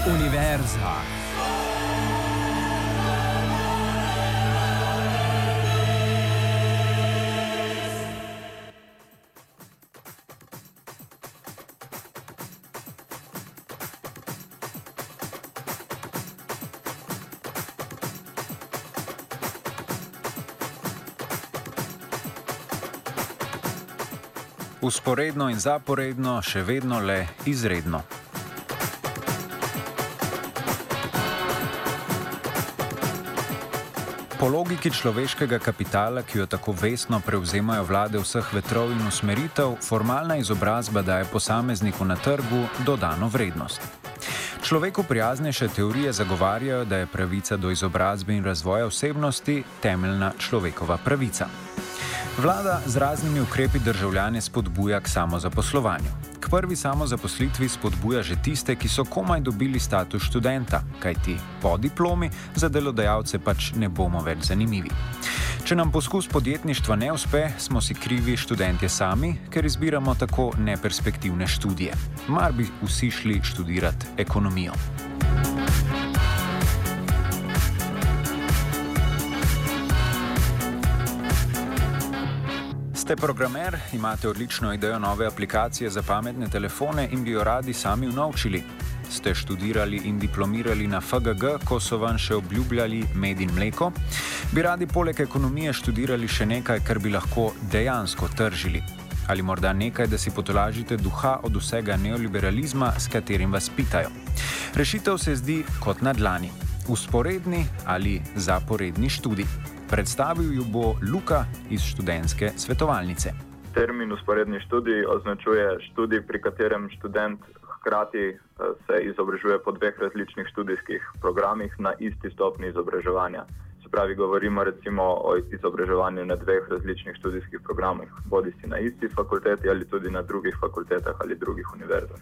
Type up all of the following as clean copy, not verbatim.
Univerza. Vzporedno in zaporedno, še vedno le izredno. Po logiki človeškega kapitala, ki jo tako vestno prevzemajo vlade vseh vetrov in usmeritev, formalna izobrazba daje posamezniku na trgu dodano vrednost. Človeku prijaznejše teorije zagovarjajo, da je pravica do izobrazbe in razvoja osebnosti temeljna človekova pravica. Vlada z raznimi ukrepi državljane spodbuja k samozaposlovanju. K prvi samozaposlitvi spodbuja že tiste, ki so komaj dobili status študenta, kajti po diplomi za delodajalce pač ne bomo več zanimivi. Če nam poskus podjetništva ne uspe, smo si krivi študentje sami, ker izbiramo tako neperspektivne študije. Mar bi vsi šli študirati ekonomijo. Ste programer, imate odlično idejo nove aplikacije za pametne telefone in bi jo radi sami unovčili. Ste študirali in diplomirali na FGG, ko so vam še obljubljali med in mleko? Bi radi poleg ekonomije študirali še nekaj, kar bi lahko dejansko tržili? Ali morda nekaj, da si potolažite duha od vsega neoliberalizma, s katerim vas pitajo? Rešitev se zdi kot na dlani. Vzporedni ali zaporedni študij. Predstavil ju bo Luka iz študentske svetovalnice. Termin vzporedni študij označuje študij, pri katerem študent hkrati se izobražuje po dveh različnih študijskih programih na isti stopni izobraževanja. Se pravi, govorimo recimo o izobraževanju na dveh različnih študijskih programih, bodisi na isti fakulteti ali tudi na drugih fakultetah ali drugih univerzah.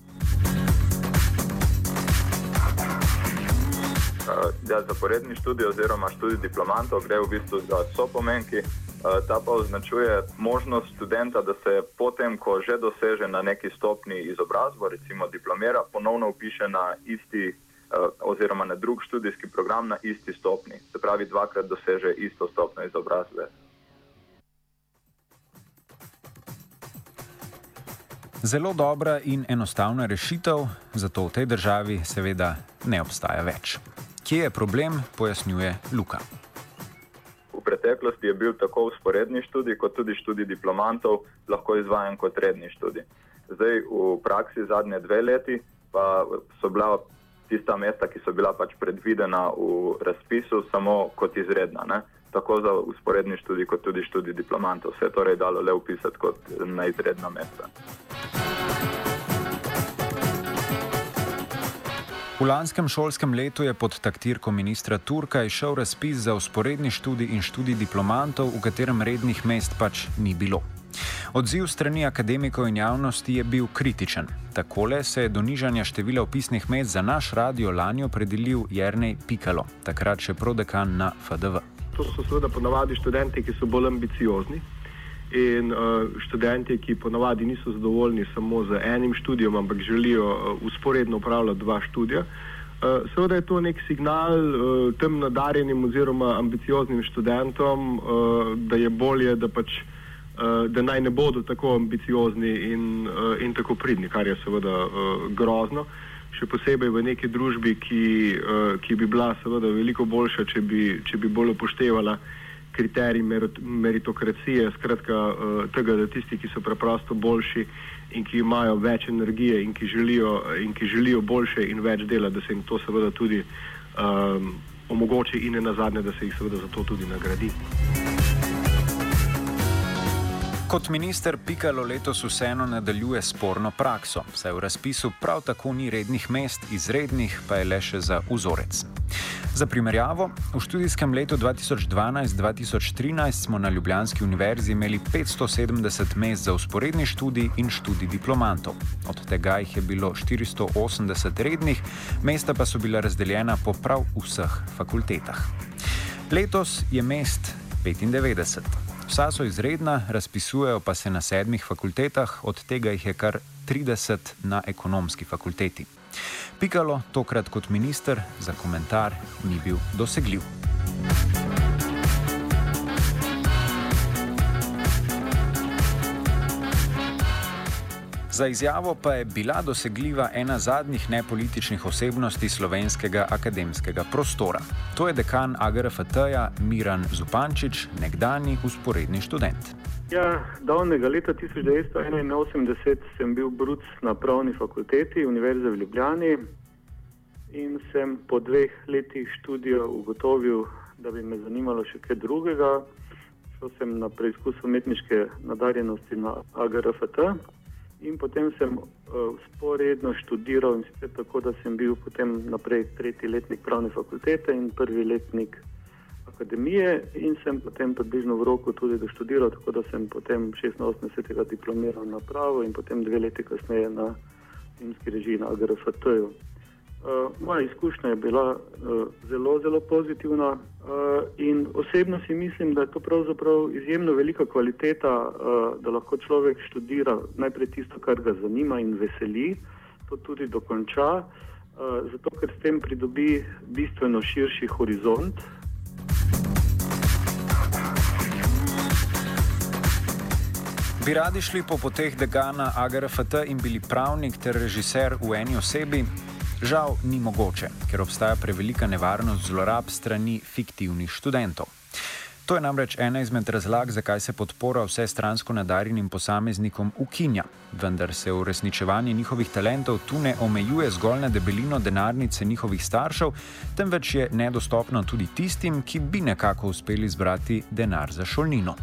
Zaporedni študij oziroma študij diplomantov gre v bistvu za sopomenki. Ta pa označuje možnost študenta, da se potem, ko že doseže na neki stopni izobrazbo, recimo diplomira, ponovno vpiše na isti oziroma na drug študijski program na isti stopni. Se pravi, dvakrat doseže isto stopno izobrazbe. Zelo dobra in enostavna rešitev, zato v tej državi seveda ne obstaja več. Kje je problem, pojasnjuje Luka. V preteklosti je bil tako vzporedni študij, kot tudi študij diplomantov lahko izvajan kot redni študij. Zdaj v praksi zadnje 2 leti pa so bila tista mesta, ki so bila pač predvidena v razpisu, samo kot izredna, ne? Tako za vzporedni študij, kot tudi študij diplomantov. Vse torej dalo le upisati kot na izredna mesta. V lanskem šolskem letu je pod taktirko ministra Turka izšel razpis za vzporedni študij in študij diplomantov, v katerem rednih mest pač ni bilo. Odziv strani akademikov in javnosti je bil kritičen. Takole se je do nižanja števila vpisnih mest za naš radio lani opredelil Jernej Pikalo, takrat še prodekan na FDV. To so seveda ponavadi študenti, ki so bolj ambiciozni in študenti, ki ponavadi niso zadovoljni samo z enim študijem, ampak želijo vzporedno upravljati 2 študija. Seveda je to nek signal tem nadarjenim oziroma ambicioznim študentom, da je bolje, da naj ne bodo tako ambiciozni in tako pridni, kar je seveda grozno. Še posebej v neki družbi, ki bi bila seveda veliko boljša, če bi bolj upoštevala kriterij meritokracije, skratka tega, da tisti, ki so preprosto boljši in ki imajo več energije in ki želijo boljše in več dela, da se jim to seveda tudi omogoči in nenazadnje, da se jih seveda za to tudi nagradi. Kot minister Pikalo letos vseeno nadaljuje sporno prakso, saj v razpisu prav tako ni rednih mest, izrednih pa je le še za vzorec. Za primerjavo, v študijskem letu 2012-2013 smo na Ljubljanski univerzi imeli 570 mest za vzporedni študij in študij diplomantov. Od tega jih je bilo 480 rednih, mesta pa so bila razdeljena po prav vseh fakultetah. Letos je mest 95. Vsa so izredna, razpisujejo pa se na 7 fakultetah, od tega jih je kar 30 na ekonomski fakulteti. Pikalo, tokrat kot minister, za komentar ni bil dosegljiv. Za izjavo pa je bila dosegljiva ena zadnjih nepolitičnih osebnosti slovenskega akademskega prostora. To je dekan AGRFT-ja Miran Zupančič, nekdanji vzporedni študent. Ja, davnega leta 1981 sem bil bruc na Pravni fakulteti Univerze v Ljubljani in sem po 2 letih študija ugotovil, da bi me zanimalo še kaj drugega. Šel sem na preizkus umetniške nadarjenosti na AGRFT in potem sem vzporedno študiral in sicer tako, da sem bil potem naprej 3. letnik Pravne fakultete in 1. letnik akademije in sem potem približno v roku tudi doštudiral, tako da sem potem 86. diplomiral na pravo in potem 2 leti kasneje na filmski režiji na AGRFT-ju. Moja izkušnja je bila zelo, zelo pozitivna in osebno si mislim, da je to pravzaprav izjemno velika kvaliteta, da lahko človek študira najprej tisto, kar ga zanima in veseli, to tudi dokonča, zato ker s tem pridobi bistveno širši horizont. Bi radi šli po poteh dekana AGRFT in bili pravnik ter režiser v eni osebi? Žal ni mogoče, ker obstaja prevelika nevarnost zlorab strani fiktivnih študentov. To je namreč ena izmed razlag, zakaj se podpora vsestransko nadarjenim posameznikom ukinja, vendar se uresničevanje njihovih talentov tu ne omejuje zgolj na debelino denarnice njihovih staršev, temveč je nedostopno tudi tistim, ki bi nekako uspeli zbrati denar za šolnino.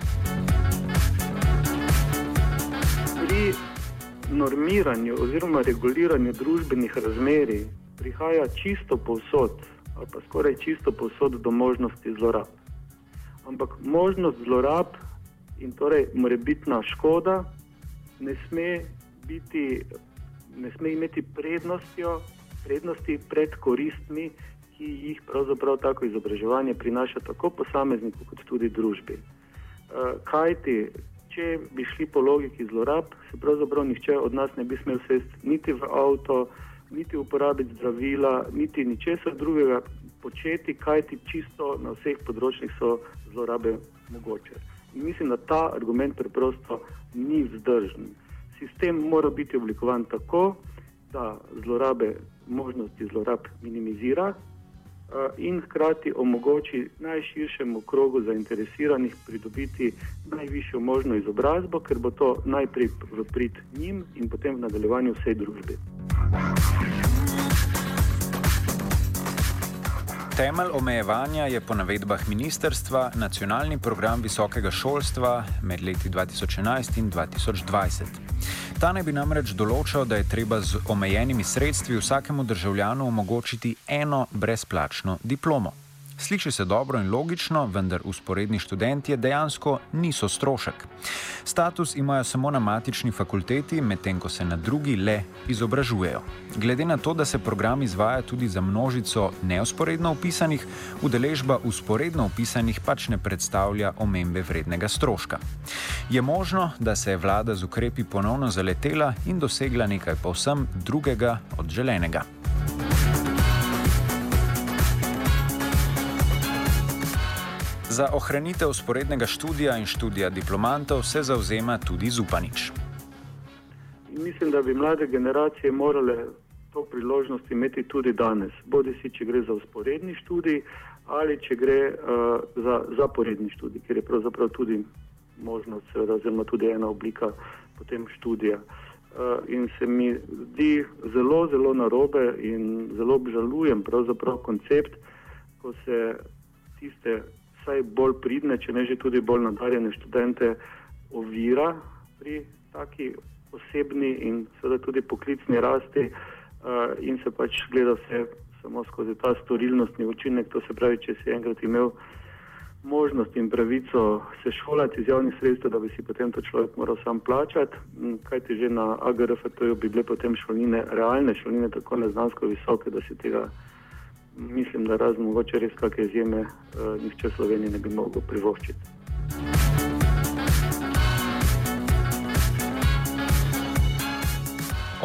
Pri normiranju oziroma reguliranju družbenih razmerij prihaja čisto povsod ali pa skoraj čisto povsod do možnosti zlorab. Ampak možnost zlorab in torej morebitna škoda ne sme imeti prednosti pred koristmi, ki jih pravzaprav tako izobraževanje prinaša tako posamezniku kot tudi družbi. Kajti, če bi šli po logiki zlorab, se pravzaprav nihče od nas ne bi smel sesti niti v avto, niti uporabiti zdravila, niti ničesar drugega početi, kajti čisto na vseh področjih so zlorabe mogoče. In mislim, da ta argument preprosto ni vzdržen. Sistem mora biti oblikovan tako, da možnosti zlorab minimizira in hkrati omogoči najširšemu krogu zainteresiranih pridobiti najvišjo možno izobrazbo, ker bo to najprej v prid njim in potem v nadaljevanju vsej družbi. Temelj omejevanja je po navedbah ministrstva nacionalni program visokega šolstva med leti 2011 in 2020. Ta naj bi namreč določal, da je treba z omejenimi sredstvi vsakemu državljanu omogočiti eno brezplačno diplomo. Sliši se dobro in logično, vendar vzporedni študentje dejansko niso strošek. Status imajo samo na matični fakulteti, medtem ko se na drugi le izobražujejo. Glede na to, da se program izvaja tudi za množico nevzporedno vpisanih, udeležba vzporedno vpisanih pač ne predstavlja omembe vrednega stroška. Je možno, da se je vlada z ukrepi ponovno zaletela in dosegla nekaj povsem drugega od želenega. Za ohranitev vzporednega študija in študija diplomantov se zavzema tudi Zupanič. Mislim, da bi mlade generacije morale to priložnost imeti tudi danes. Bodisi, če gre za vzporedni študij ali če gre za zaporedni študij, ker je pravzaprav tudi možnost, oziroma tudi ena oblika potem študija. In se mi zdi zelo, zelo narobe in zelo obžalujem pravzaprav koncept, ko se tiste vsaj bolj pridne, če ne že tudi bolj nadarjene študente ovira pri taki osebni in seveda tudi poklicni rasti in se pač gleda vse samo skozi ta storilnostni učinek. To se pravi, če si enkrat imel možnost in pravico se šolati iz javnih sredstev, da bi si potem to človek moral sam plačati, kajti že na AGRFT-ju bi bile potem šolnine, realne šolnine tako neznansko visoke, da si tega, mislim, da razen mogoče res kakšne izjeme nihče v Sloveniji ne bi mogel privoščiti.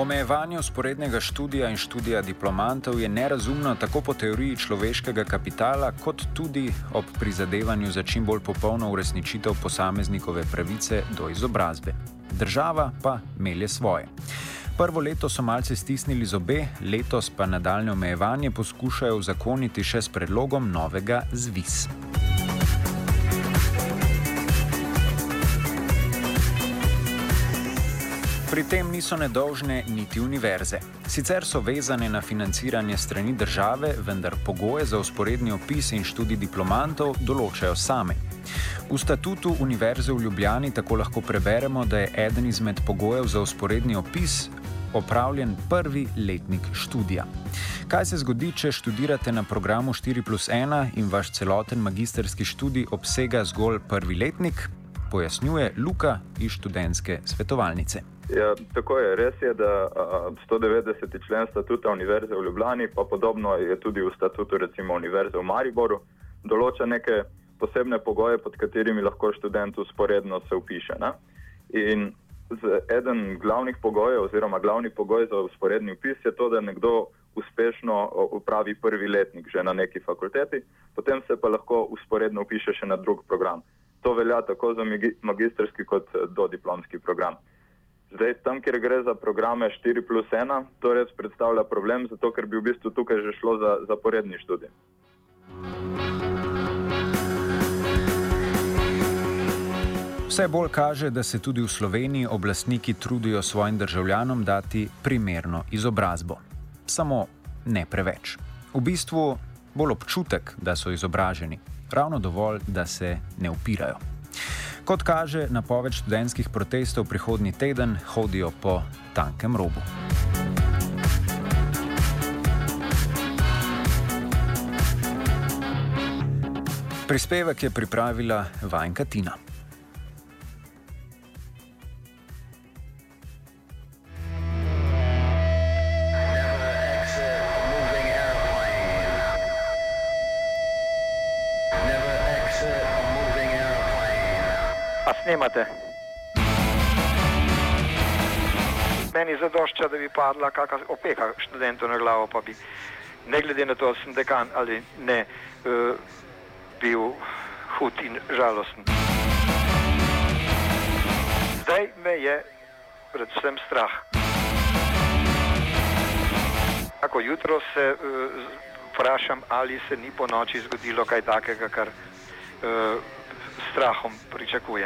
Omejevanje vzporednega študija in študija diplomantov je nerazumno tako po teoriji človeškega kapitala, kot tudi ob prizadevanju za čim bolj popolno uresničitev posameznikove pravice do izobrazbe. Država pa melje svoje. Prvo leto so malce stisnili zobe, letos pa nadaljne omejevanje poskušajo uzakoniti še s predlogom novega ZVIS. Pri tem niso nedolžne niti univerze. Sicer so vezane na financiranje strani države, vendar pogoje za vzporedni opis in študij diplomantov določajo same. V statutu Univerze v Ljubljani tako lahko preberemo, da je eden izmed pogojev za vzporedni opis opravljen prvi letnik študija. Kaj se zgodi, če študirate na programu 4+1 in vaš celoten magistrski študij obsega zgolj prvi letnik? Pojasnjuje Luka iz študentske svetovalnice. Ja, tako je. Res je, da 190. člen statuta Univerze v Ljubljani, pa podobno je tudi v statutu recimo Univerze v Mariboru, določa neke posebne pogoje, pod katerimi lahko študent vzporedno se vpiše. Ne? In eden glavnih pogojev oziroma glavni pogoj za vzporedni vpis je to, da nekdo uspešno upravi prvi letnik že na neki fakulteti, potem se pa lahko vzporedno vpiše še na drug program. To velja tako za magistrski kot dodiplomski program. Zdaj, tam, kjer gre za programe 4+1, to res predstavlja problem, zato ker bi v bistvu tukaj že šlo za zaporedni študij. Vse bolj kaže, da se tudi v Sloveniji oblastniki trudijo svojim državljanom dati primerno izobrazbo. Samo ne preveč. V bistvu bolj občutek, da so izobraženi. Ravno dovolj, da se ne upirajo. Kot kaže napoved študentskih protestov prihodnji teden, hodijo po tankem robu. Prispevek je pripravila Vajnka Tina. Snemate. Meni zadošča, da bi padla kakšna opeka študentov na glavo, pa bi, ne glede na to, ali sem dekan ali ne, bil hud in žalosten. Zdaj me je predvsem strah. Tako jutro se vprašam, ali se ni po noči zgodilo kaj takega, kar strahom pričakujem.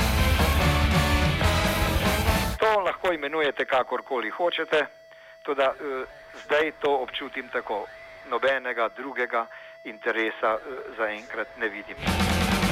To lahko imenujete kakorkoli hočete, toda zdaj to občutim tako. Nobenega drugega interesa zaenkrat ne vidim.